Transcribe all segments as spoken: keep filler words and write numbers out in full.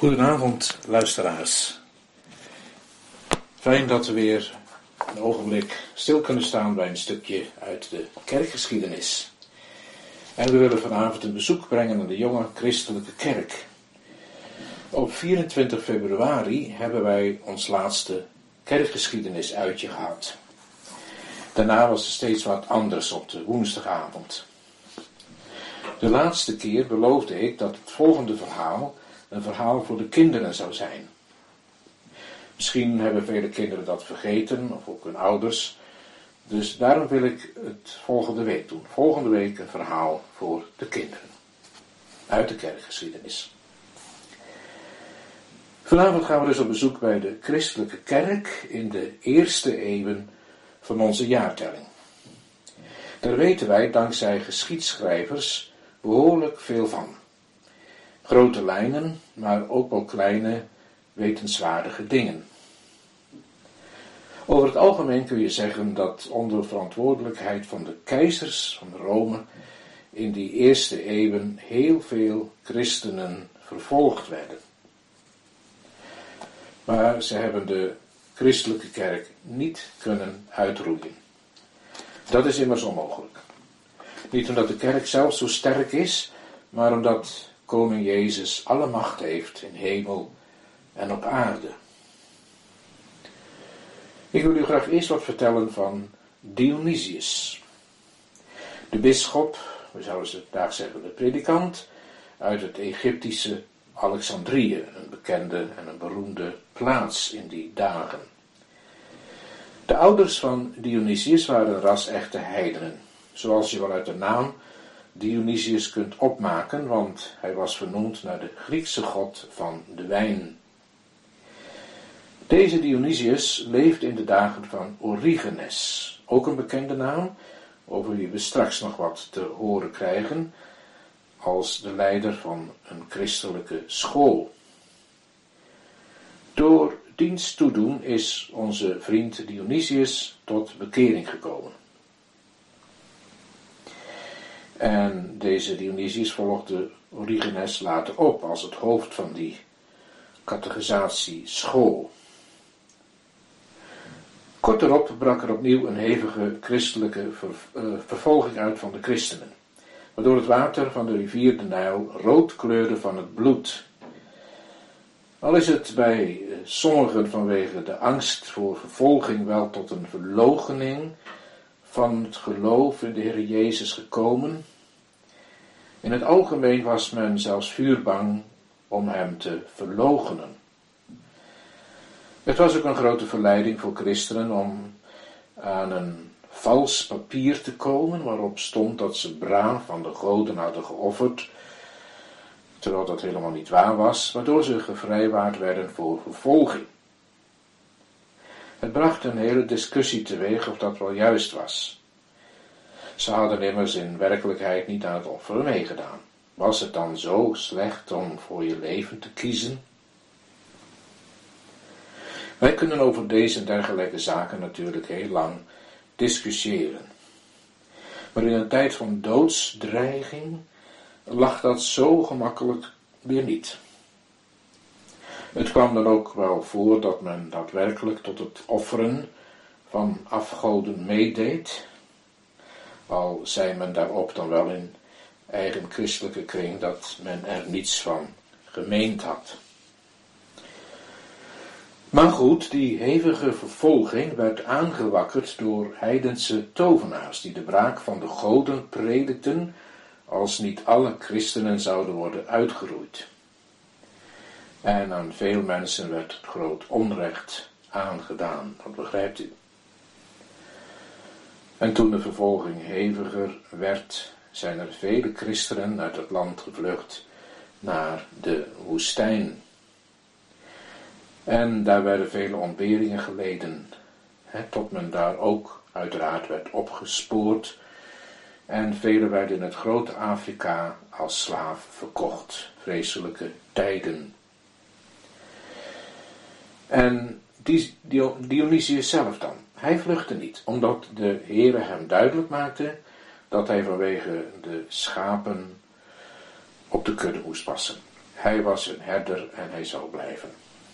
Goedenavond, luisteraars. Fijn dat we weer een ogenblik stil kunnen staan bij een stukje uit de kerkgeschiedenis. En we willen vanavond een bezoek brengen aan de jonge christelijke kerk. Op vierentwintig februari hebben wij ons laatste kerkgeschiedenis uitje gehad. Daarna was er steeds wat anders op de woensdagavond. De laatste keer beloofde ik dat het volgende verhaal een verhaal voor de kinderen zou zijn. Misschien hebben vele kinderen dat vergeten, of ook hun ouders. Dus daarom wil ik het volgende week doen. Volgende week een verhaal voor de kinderen. Uit de kerkgeschiedenis. Vanavond gaan we dus op bezoek bij de christelijke kerk in de eerste eeuwen van onze jaartelling. Daar weten wij dankzij geschiedschrijvers behoorlijk veel van. Grote lijnen, maar ook wel kleine wetenswaardige dingen. Over het algemeen kun je zeggen dat onder verantwoordelijkheid van de keizers van Rome in die eerste eeuwen heel veel christenen vervolgd werden. Maar ze hebben de christelijke kerk niet kunnen uitroeien. Dat is immers onmogelijk. Niet omdat de kerk zelf zo sterk is, maar omdat koning Jezus alle macht heeft in hemel en op aarde. Ik wil u graag eerst wat vertellen van Dionysius. De bisschop, we zouden ze vandaag zeggen de predikant, uit het Egyptische Alexandrië, een bekende en een beroemde plaats in die dagen. De ouders van Dionysius waren ras-echte heidenen, zoals je wel uit de naam Dionysius kunt opmaken, want hij was vernoemd naar de Griekse god van de wijn. Deze Dionysius leefde in de dagen van Origenes, ook een bekende naam, over wie we straks nog wat te horen krijgen, als de leider van een christelijke school. Door diens toedoen is onze vriend Dionysius tot bekering gekomen. En deze Dionysius volgde Origenes later op als het hoofd van die catechisatieschool. Kort daarop brak er opnieuw een hevige christelijke ver, uh, vervolging uit van de christenen, waardoor het water van de rivier de Nijl rood kleurde van het bloed. Al is het bij uh, sommigen vanwege de angst voor vervolging wel tot een verloochening van het geloof in de Heer Jezus gekomen. In het algemeen was men zelfs vuurbang om hem te verloochenen. Het was ook een grote verleiding voor christenen om aan een vals papier te komen, waarop stond dat ze braaf aan de goden hadden geofferd, terwijl dat helemaal niet waar was, waardoor ze gevrijwaard werden voor vervolging. Het bracht een hele discussie teweeg of dat wel juist was. Ze hadden immers in werkelijkheid niet aan het offeren meegedaan. Was het dan zo slecht om voor je leven te kiezen? Wij kunnen over deze en dergelijke zaken natuurlijk heel lang discussiëren. Maar in een tijd van doodsdreiging lag dat zo gemakkelijk weer niet. Het kwam dan ook wel voor dat men daadwerkelijk tot het offeren van afgoden meedeed, al zei men daarop dan wel in eigen christelijke kring dat men er niets van gemeend had. Maar goed, die hevige vervolging werd aangewakkerd door heidense tovenaars die de braak van de goden predikten als niet alle christenen zouden worden uitgeroeid. En aan veel mensen werd groot onrecht aangedaan, dat begrijpt u. En toen de vervolging heviger werd, zijn er vele christenen uit het land gevlucht naar de woestijn. En daar werden vele ontberingen geleden, hè, tot men daar ook uiteraard werd opgespoord. En velen werden in het grote Afrika als slaaf verkocht. Vreselijke tijden. En Dionysius zelf dan, hij vluchtte niet, omdat de Heere hem duidelijk maakte dat hij vanwege de schapen op de kudde moest passen. Hij was een herder en hij zou blijven.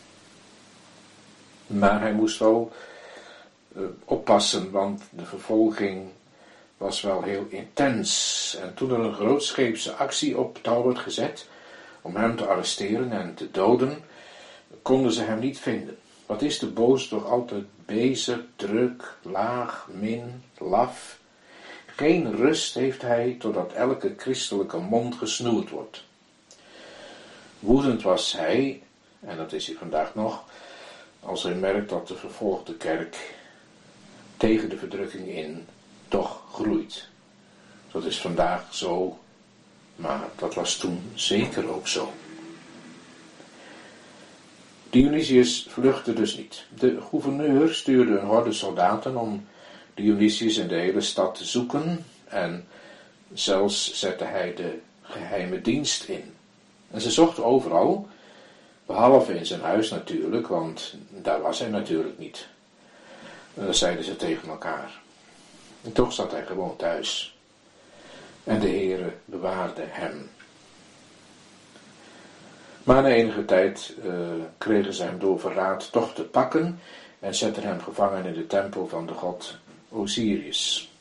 Maar hij moest wel uh, oppassen, want de vervolging was wel heel intens. En toen er een grootscheepse actie op touw werd gezet om hem te arresteren en te doden, konden ze hem niet vinden. Wat is de boos toch altijd bezig, druk, laag, min, laf. Geen rust heeft hij totdat elke christelijke mond gesnoerd wordt. Woedend was hij, en dat is hij vandaag nog, als hij merkt dat de vervolgde kerk tegen de verdrukking in toch groeit. Dat is vandaag zo, maar dat was toen zeker ook zo. Dionysius vluchtte dus niet. De gouverneur stuurde een horde soldaten om Dionysius in de hele stad te zoeken en zelfs zette hij de geheime dienst in. En ze zochten overal, behalve in zijn huis natuurlijk, want daar was hij natuurlijk niet. En dan zeiden ze tegen elkaar. En toch zat hij gewoon thuis. En de Heere bewaarde hem. Maar na enige tijd uh, kregen ze hem door verraad toch te pakken en zetten hem gevangen in de tempel van de god Osiris.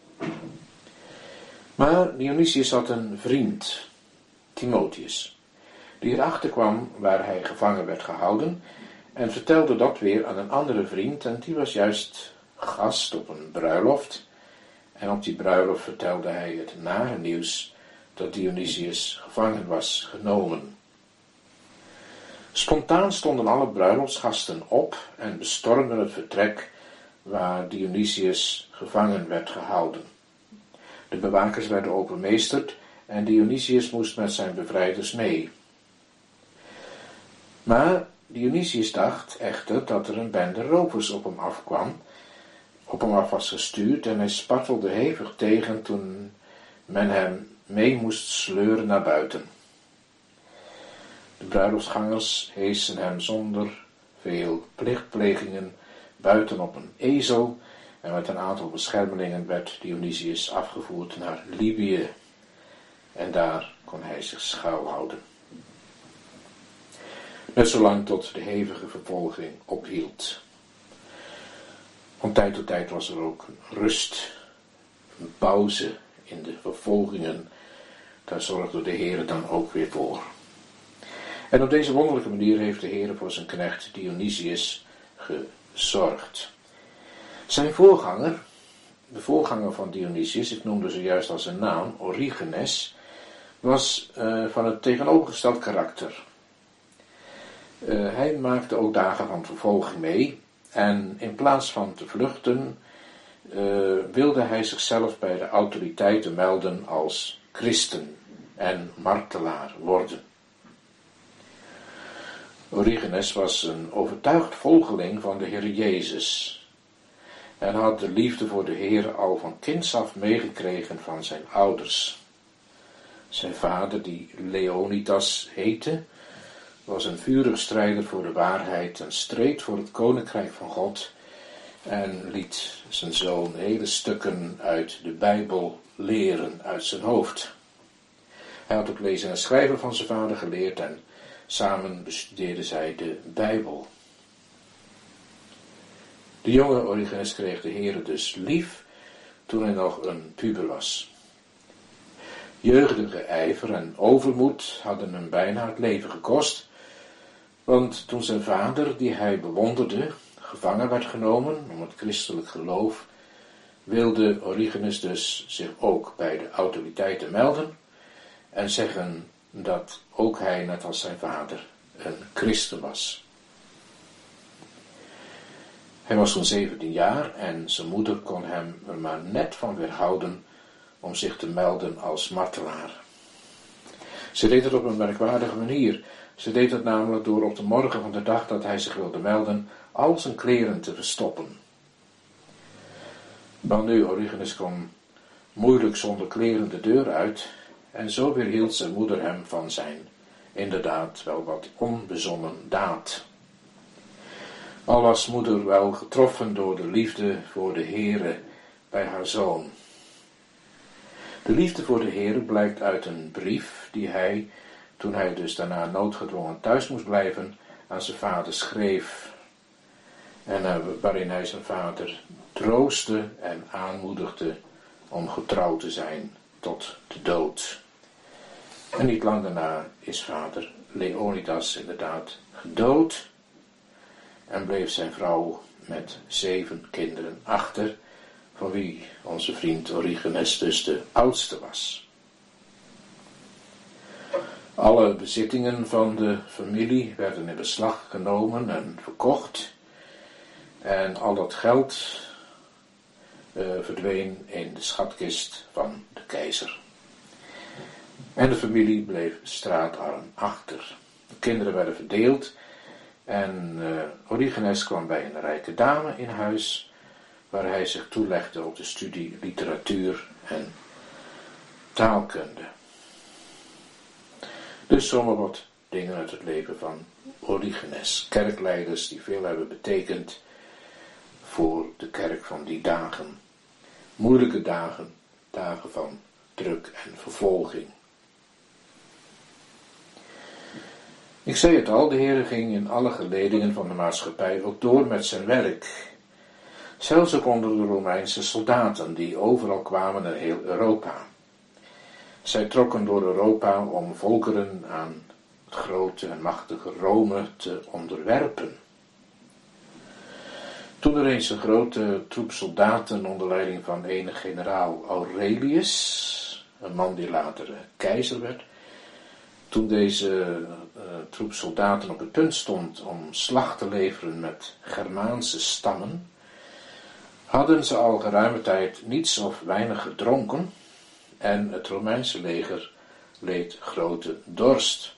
Maar Dionysius had een vriend, Timotheus, die erachter kwam waar hij gevangen werd gehouden en vertelde dat weer aan een andere vriend en die was juist gast op een bruiloft. En op die bruiloft vertelde hij het nare nieuws dat Dionysius gevangen was genomen. Spontaan stonden alle bruiloftsgasten op en bestormden het vertrek waar Dionysius gevangen werd gehouden. De bewakers werden overmeesterd en Dionysius moest met zijn bevrijders mee. Maar Dionysius dacht echter dat er een bende rovers op hem afkwam, op hem af was gestuurd en hij spartelde hevig tegen toen men hem mee moest sleuren naar buiten. De bruiloftsgangers heesen hem zonder veel plichtplegingen buiten op een ezel en met een aantal beschermelingen werd Dionysius afgevoerd naar Libië en daar kon hij zich schuilhouden. Net zolang tot de hevige vervolging ophield. Van tijd tot tijd was er ook een rust, een pauze in de vervolgingen. Daar zorgde de Heer dan ook weer voor. En op deze wonderlijke manier heeft de Heer voor zijn knecht Dionysius gezorgd. Zijn voorganger, de voorganger van Dionysius, ik noemde ze juist als een naam, Origenes, was uh, van het tegenovergesteld karakter. Uh, hij maakte ook dagen van vervolging mee en in plaats van te vluchten uh, wilde hij zichzelf bij de autoriteiten melden als christen en martelaar worden. Origenes was een overtuigd volgeling van de Heer Jezus en had de liefde voor de Heer al van kinds af meegekregen van zijn ouders. Zijn vader, die Leonidas heette, was een vurig strijder voor de waarheid en streed voor het koninkrijk van God en liet zijn zoon hele stukken uit de Bijbel leren uit zijn hoofd. Hij had ook lezen en schrijven van zijn vader geleerd en samen bestudeerden zij de Bijbel. De jonge Origenes kreeg de Heere dus lief toen hij nog een puber was. Jeugdige ijver en overmoed hadden hem bijna het leven gekost, want toen zijn vader, die hij bewonderde, gevangen werd genomen om het christelijk geloof, wilde Origenes dus zich ook bij de autoriteiten melden en zeggen dat ook hij, net als zijn vader, een christen was. Hij was zo'n zeventien jaar en zijn moeder kon hem er maar net van weerhouden om zich te melden als martelaar. Ze deed het op een merkwaardige manier. Ze deed het namelijk door op de morgen van de dag dat hij zich wilde melden, al zijn kleren te verstoppen. Maar nu, Origenes kon moeilijk zonder kleren de deur uit, en zo weerhield zijn moeder hem van zijn, inderdaad wel wat onbezonnen daad. Al was moeder wel getroffen door de liefde voor de Heere bij haar zoon. De liefde voor de Heere blijkt uit een brief die hij, toen hij dus daarna noodgedwongen thuis moest blijven, aan zijn vader schreef. En uh, waarin hij zijn vader troostte en aanmoedigde om getrouw te zijn tot de dood. En niet lang daarna is vader Leonidas inderdaad gedood en bleef zijn vrouw met zeven kinderen achter, van wie onze vriend Origenes dus de oudste was. Alle bezittingen van de familie werden in beslag genomen en verkocht. En al dat geld uh, verdween in de schatkist van de keizer. En de familie bleef straatarm achter. De kinderen werden verdeeld. En uh, Origenes kwam bij een rijke dame in huis, waar hij zich toelegde op de studie literatuur en taalkunde. Dus zomaar wat dingen uit het leven van Origenes. Kerkleiders die veel hebben betekend voor de kerk van die dagen. Moeilijke dagen, dagen van druk en vervolging. Ik zei het al, de Heer ging in alle geledingen van de maatschappij ook door met zijn werk. Zelfs ook onder de Romeinse soldaten die overal kwamen in heel Europa. Zij trokken door Europa om volkeren aan het grote en machtige Rome te onderwerpen. Toen er eens een grote troep soldaten onder leiding van ene generaal Aurelius, een man die later keizer werd, toen deze uh, troep soldaten op het punt stond om slag te leveren met Germaanse stammen, hadden ze al geruime tijd niets of weinig gedronken en het Romeinse leger leed grote dorst.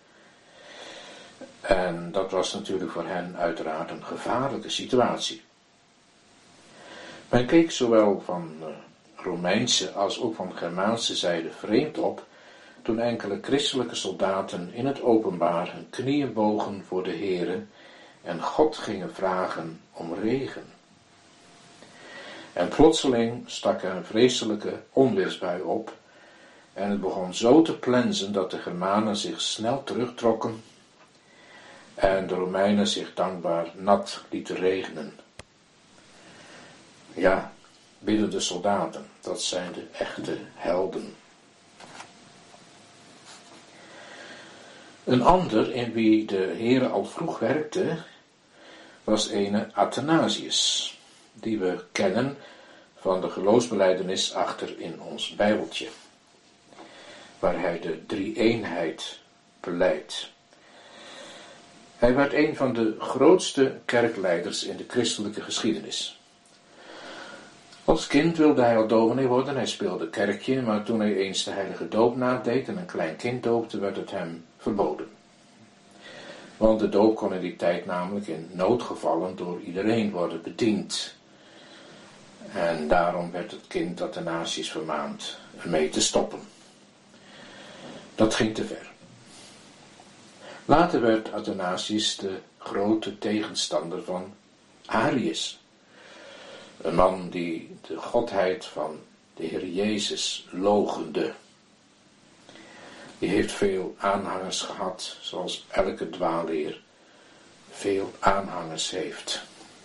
En dat was natuurlijk voor hen uiteraard een gevaarlijke situatie. Men keek zowel van uh, Romeinse als ook van Germaanse zijde vreemd op toen enkele christelijke soldaten in het openbaar hun knieën bogen voor de Heere en God gingen vragen om regen. En plotseling stak er een vreselijke onweersbui op en het begon zo te plensen dat de Germanen zich snel terugtrokken en de Romeinen zich dankbaar nat lieten regenen. Ja, bidden de soldaten, dat zijn de echte helden. Een ander in wie de Heere al vroeg werkte, was ene Athanasius, die we kennen van de geloofsbelijdenis achter in ons Bijbeltje, waar hij de drie-eenheid beleidt. Hij werd een van de grootste kerkleiders in de christelijke geschiedenis. Als kind wilde hij al dominee worden, hij speelde kerkje, maar toen hij eens de heilige doop nadeed en een klein kind doopte, werd het hem verboden. Want de doop kon in die tijd namelijk in noodgevallen door iedereen worden bediend. En daarom werd het kind Athanasius vermaand ermee te stoppen. Dat ging te ver. Later werd Athanasius de grote tegenstander van Arius. Een man die de godheid van de Heer Jezus loochende. Die heeft veel aanhangers gehad, zoals elke dwaalleer veel aanhangers heeft.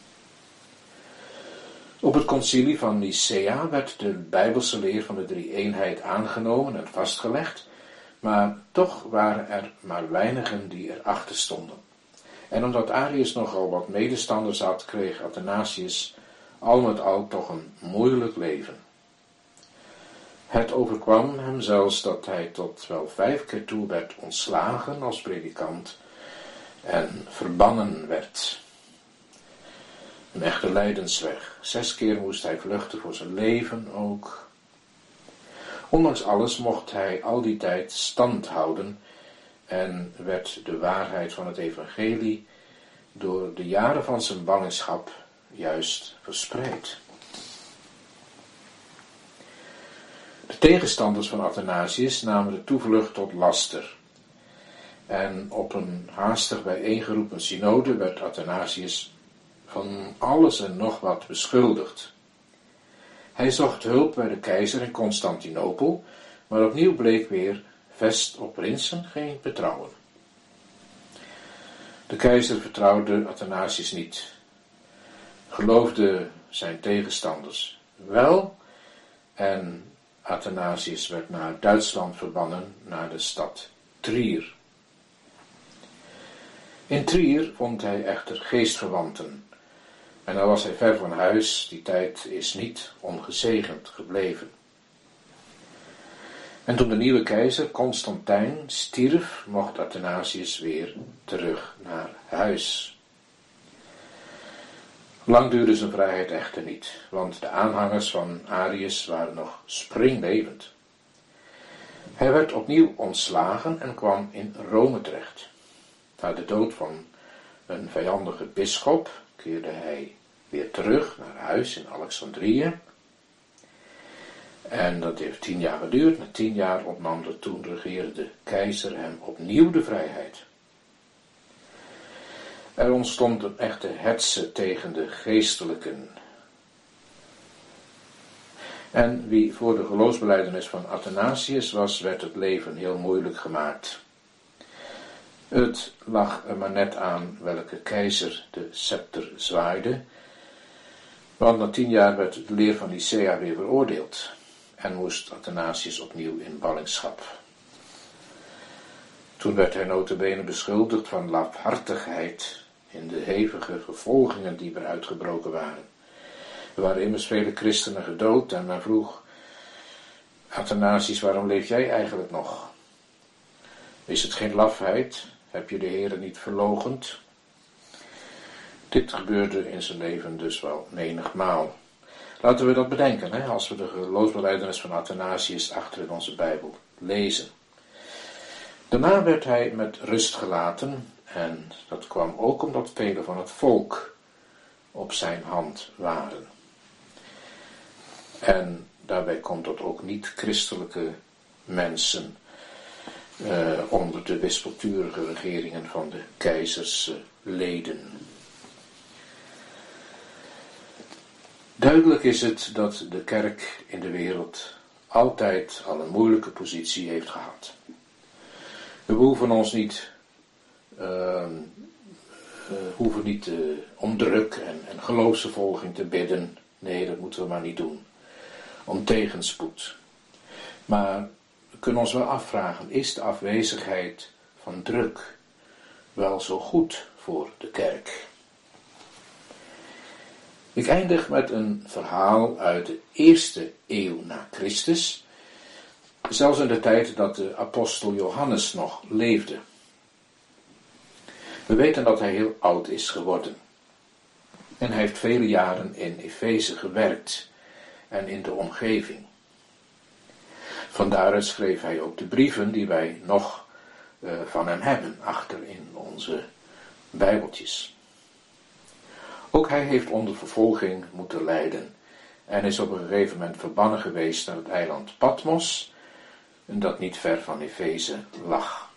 Op het concilie van Nicea werd de Bijbelse leer van de drie-eenheid aangenomen en vastgelegd, maar toch waren er maar weinigen die erachter stonden. En omdat Arius nogal wat medestanders had, kreeg Athanasius al met al toch een moeilijk leven. Het overkwam hem zelfs dat hij tot wel vijf keer toe werd ontslagen als predikant en verbannen werd. Een echte lijdensweg. Zes keer moest hij vluchten voor zijn leven ook. Ondanks alles mocht hij al die tijd stand houden en werd de waarheid van het evangelie door de jaren van zijn ballingschap juist verspreid. De tegenstanders van Athanasius namen de toevlucht tot laster. En op een haastig bijeengeroepen synode werd Athanasius van alles en nog wat beschuldigd. Hij zocht hulp bij de keizer in Constantinopel, maar opnieuw bleek weer vest op prinsen geen vertrouwen. De keizer vertrouwde Athanasius niet, geloofde zijn tegenstanders wel en Athanasius werd naar Duitsland verbannen, naar de stad Trier. In Trier vond hij echter geestverwanten en al was hij ver van huis, die tijd is niet ongezegend gebleven. En toen de nieuwe keizer Constantijn stierf, mocht Athanasius weer terug naar huis. Lang duurde zijn vrijheid echter niet, want de aanhangers van Arius waren nog springlevend. Hij werd opnieuw ontslagen en kwam in Rome terecht. Na de dood van een vijandige bisschop keerde hij weer terug naar huis in Alexandrië. En dat heeft tien jaar geduurd. Na tien jaar ontnam de toen regerende keizer hem opnieuw de vrijheid. Er ontstond een echte hetze tegen de geestelijken. En wie voor de geloofsbelijdenis van Athanasius was, werd het leven heel moeilijk gemaakt. Het lag er maar net aan welke keizer de scepter zwaaide, want na tien jaar werd de leer van Nicea weer veroordeeld en moest Athanasius opnieuw in ballingschap. Toen werd hij nota bene beschuldigd van lafhartigheid in de hevige vervolgingen die er uitgebroken waren. Er waren immers vele christenen gedood en men vroeg: Athanasius, waarom leef jij eigenlijk nog? Is het geen lafheid? Heb je de Heere niet verloochend? Dit gebeurde in zijn leven dus wel menigmaal. Laten we dat bedenken, hè, als we de geloofsbelijdenis van Athanasius achter in onze Bijbel lezen. Daarna werd hij met rust gelaten en dat kwam ook omdat velen van het volk op zijn hand waren. En daarbij komt dat ook niet-christelijke mensen uh, onder de wispelturige regeringen van de keizers uh, leden. Duidelijk is het dat de kerk in de wereld altijd al een moeilijke positie heeft gehad. We hoeven ons niet, uh, uh, hoeven niet uh, om druk en, en geloofsvervolging te bidden. Nee, dat moeten we maar niet doen. Om tegenspoed. Maar we kunnen ons wel afvragen, is de afwezigheid van druk wel zo goed voor de kerk? Ik eindig met een verhaal uit de eerste eeuw na Christus, zelfs in de tijd dat de apostel Johannes nog leefde. We weten dat hij heel oud is geworden. En hij heeft vele jaren in Efeze gewerkt en in de omgeving. Van daaruit schreef hij ook de brieven die wij nog uh, van hem hebben, achter in onze Bijbeltjes. Ook hij heeft onder vervolging moeten lijden en is op een gegeven moment verbannen geweest naar het eiland Patmos, dat niet ver van Efeze lag.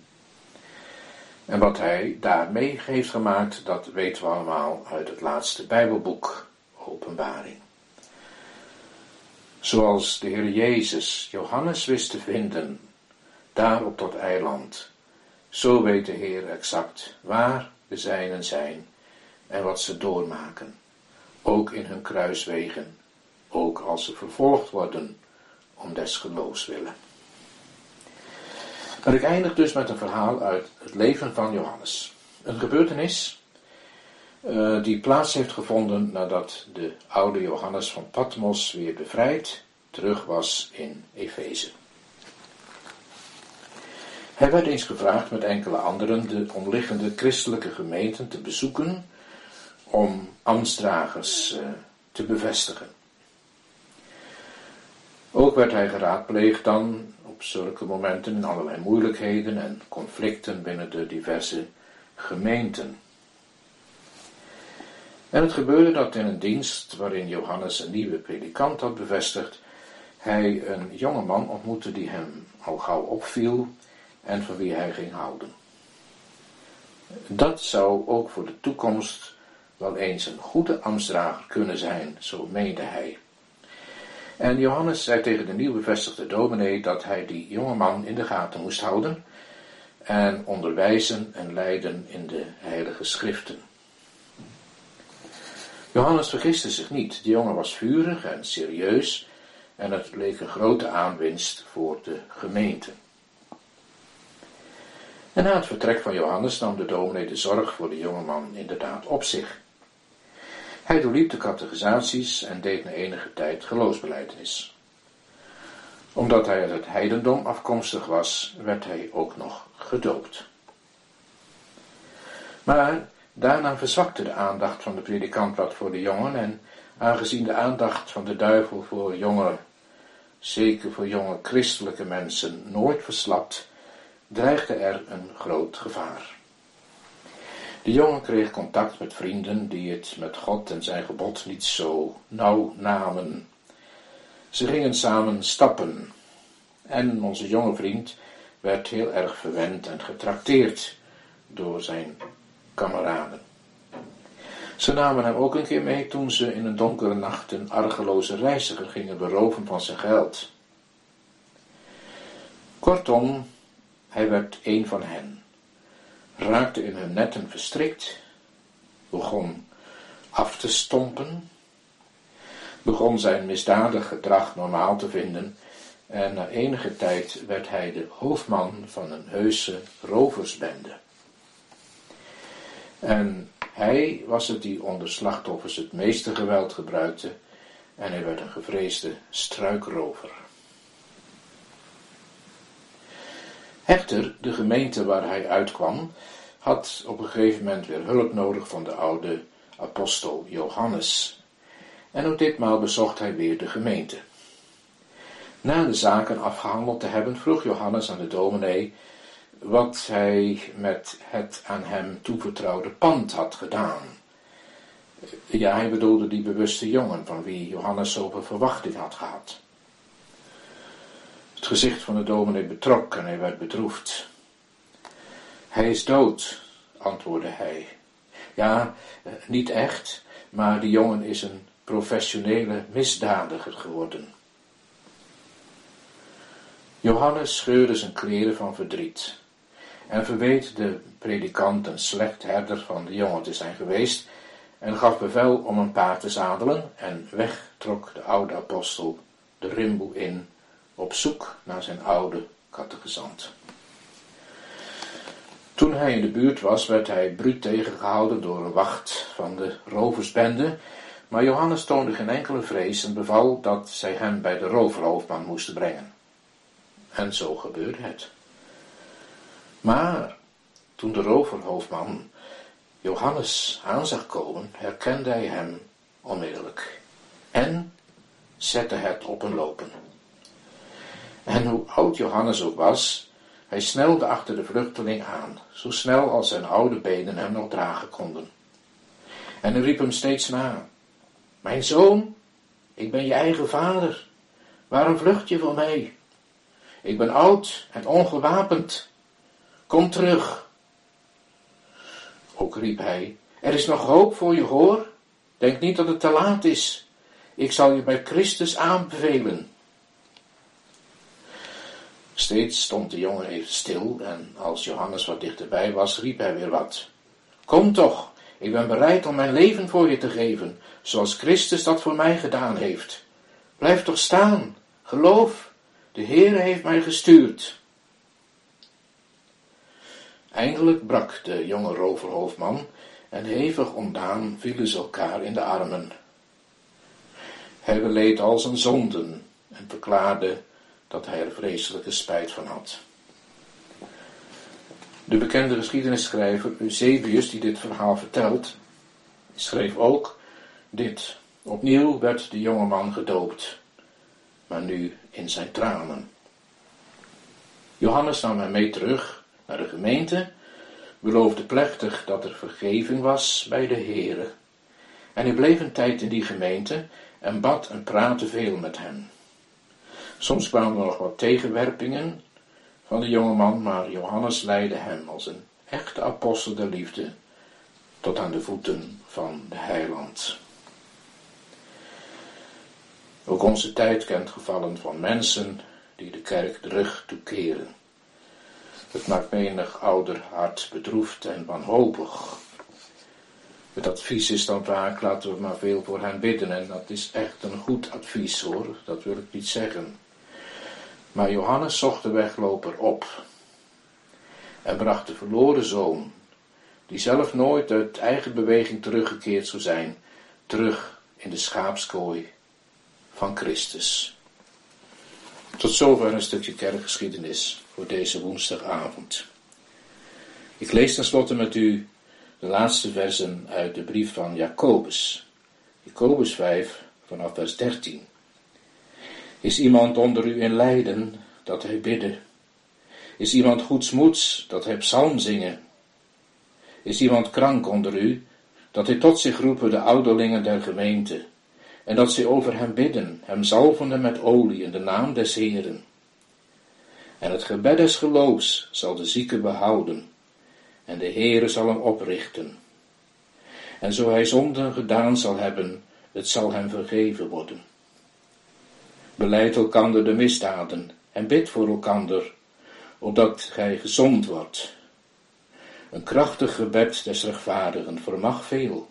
En wat hij daarmee heeft gemaakt, dat weten we allemaal uit het laatste Bijbelboek, Openbaring. Zoals de Heer Jezus Johannes wist te vinden, daar op dat eiland, zo weet de Heer exact waar de zijnen zijn en wat ze doormaken, ook in hun kruiswegen, ook als ze vervolgd worden om des geloofs willen. En ik eindig dus met een verhaal uit het leven van Johannes. Een gebeurtenis uh, die plaats heeft gevonden nadat de oude Johannes van Patmos weer bevrijd terug was in Efeze. Hij werd eens gevraagd met enkele anderen de omliggende christelijke gemeenten te bezoeken om ambtsdragers uh, te bevestigen. Ook werd hij geraadpleegd dan op zulke momenten in allerlei moeilijkheden en conflicten binnen de diverse gemeenten. En het gebeurde dat in een dienst waarin Johannes een nieuwe predikant had bevestigd, hij een jonge man ontmoette die hem al gauw opviel en van wie hij ging houden. Dat zou ook voor de toekomst wel eens een goede ambtsdrager kunnen zijn, zo meende hij. En Johannes zei tegen de nieuw bevestigde dominee dat hij die jonge man in de gaten moest houden en onderwijzen en leiden in de heilige schriften. Johannes vergiste zich niet. De jongen was vurig en serieus en het leek een grote aanwinst voor de gemeente. En na het vertrek van Johannes nam de dominee de zorg voor de jongeman inderdaad op zich. Hij doorliep de catechisaties en deed na enige tijd geloofsbelijdenis. Omdat hij uit het heidendom afkomstig was, werd hij ook nog gedoopt. Maar daarna verzwakte de aandacht van de predikant wat voor de jongen en aangezien de aandacht van de duivel voor jonge, zeker voor jonge christelijke mensen, nooit verslapt, dreigde er een groot gevaar. De jongen kreeg contact met vrienden die het met God en zijn gebod niet zo nauw namen. Ze gingen samen stappen en onze jonge vriend werd heel erg verwend en getrakteerd door zijn kameraden. Ze namen hem ook een keer mee toen ze in een donkere nacht een argeloze reiziger gingen beroven van zijn geld. Kortom, hij werd een van hen, raakte in hun netten verstrikt, begon af te stompen, begon zijn misdadig gedrag normaal te vinden en na enige tijd werd hij de hoofdman van een heuse roversbende. En hij was het die onder slachtoffers het meeste geweld gebruikte en hij werd een gevreesde struikrover. Echter, de gemeente waar hij uitkwam, had op een gegeven moment weer hulp nodig van de oude apostel Johannes. En ook ditmaal bezocht hij weer de gemeente. Na de zaken afgehandeld te hebben, vroeg Johannes aan de dominee wat hij met het aan hem toevertrouwde pand had gedaan. Ja, hij bedoelde die bewuste jongen van wie Johannes zoveel verwachting had gehad. Het gezicht van de dominee betrok en hij werd bedroefd. Hij is dood, antwoordde hij. Ja, niet echt, maar die jongen is een professionele misdadiger geworden. Johannes scheurde zijn kleren van verdriet en verweet de predikant een slecht herder van de jongen te zijn geweest en gaf bevel om een paard te zadelen en weg trok de oude apostel de rimboe in op zoek naar zijn oude catechizant. Toen hij in de buurt was, werd hij bruut tegengehouden door een wacht van de roversbende, maar Johannes toonde geen enkele vrees en beval dat zij hem bij de roverhoofdman moesten brengen. En zo gebeurde het. Maar toen de roverhoofdman Johannes aan zag komen, herkende hij hem onmiddellijk en zette het op een lopen. En hoe oud Johannes ook was, hij snelde achter de vluchteling aan, zo snel als zijn oude benen hem nog dragen konden. En hij riep hem steeds na: mijn zoon, ik ben je eigen vader, waarom vlucht je voor mij? Ik ben oud en ongewapend, kom terug. Ook riep hij: er is nog hoop voor je, hoor, denk niet dat het te laat is, ik zal je bij Christus aanbevelen. Steeds stond de jongen even stil en als Johannes wat dichterbij was, riep hij weer wat. Kom toch, ik ben bereid om mijn leven voor je te geven, zoals Christus dat voor mij gedaan heeft. Blijf toch staan, geloof, de Heere heeft mij gestuurd. Eindelijk brak de jonge roverhoofdman en hevig ontdaan vielen ze elkaar in de armen. Hij beleed al zijn zonden en verklaarde dat hij er vreselijke spijt van had. De bekende geschiedenisschrijver Eusebius, die dit verhaal vertelt, schreef ook dit: opnieuw werd de jonge man gedoopt, maar nu in zijn tranen. Johannes nam hem mee terug naar de gemeente, beloofde plechtig dat er vergeving was bij de Heere, en hij bleef een tijd in die gemeente en bad en praatte veel met hem. Soms kwamen er nog wat tegenwerpingen van de jongeman, maar Johannes leidde hem als een echte apostel der liefde tot aan de voeten van de heiland. Ook onze tijd kent gevallen van mensen die de kerk de rug toekeren. Het maakt menig ouder hart bedroefd en wanhopig. Het advies is dan vaak, laten we maar veel voor hen bidden. En dat is echt een goed advies hoor, dat wil ik niet zeggen. Maar Johannes zocht de wegloper op. En bracht de verloren zoon, die zelf nooit uit eigen beweging teruggekeerd zou zijn, terug in de schaapskooi van Christus. Tot zover een stukje kerkgeschiedenis voor deze woensdagavond. Ik lees tenslotte met u de laatste versen uit de brief van Jacobus. Jacobus vijf, vanaf vers dertien. Is iemand onder u in lijden, dat hij bidde? Is iemand goedsmoeds, dat hij psalm zingen? Is iemand krank onder u, dat hij tot zich roepen de ouderlingen der gemeente, en dat zij over hem bidden, hem zalvende met olie in de naam des Heeren? En het gebed des geloofs zal de zieke behouden, en de Heere zal hem oprichten. En zo hij zonden gedaan zal hebben, het zal hem vergeven worden. Belijd elkander de misdaden, en bid voor elkander, opdat gij gezond wordt. Een krachtig gebed des rechtvaardigen vermag veel.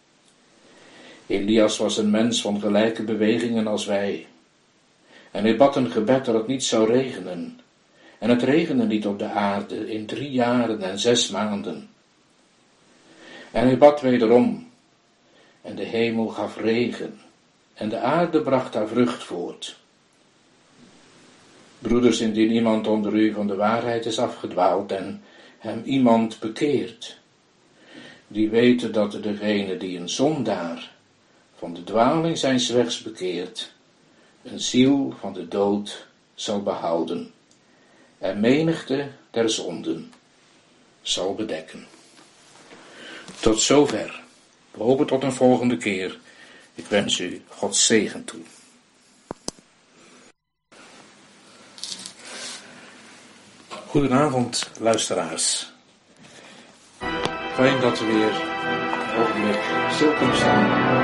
Elias was een mens van gelijke bewegingen als wij. En hij bad een gebed dat het niet zou regenen. En het regende niet op de aarde in drie jaren en zes maanden. En hij bad wederom. En de hemel gaf regen. En de aarde bracht haar vrucht voort. Broeders, indien iemand onder u van de waarheid is afgedwaald en hem iemand bekeert, die weten dat degene die een zondaar van de dwaling zijns wegs bekeert, een ziel van de dood zal behouden en menigte der zonden zal bedekken. Tot zover. We hopen tot een volgende keer. Ik wens u Gods zegen toe. Goedenavond, luisteraars. Fijn dat we weer een ogenblik stil kunnen staan.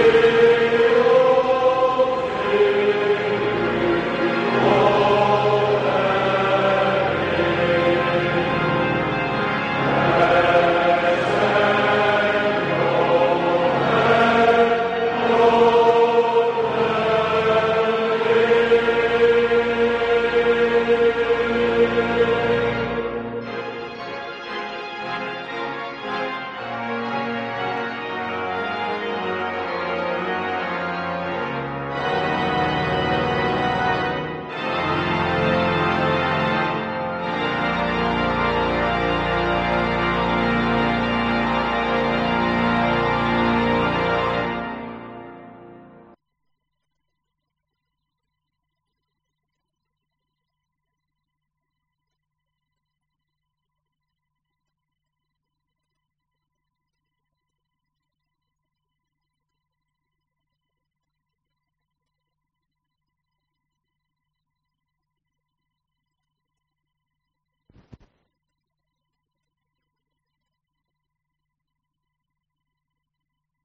Amen.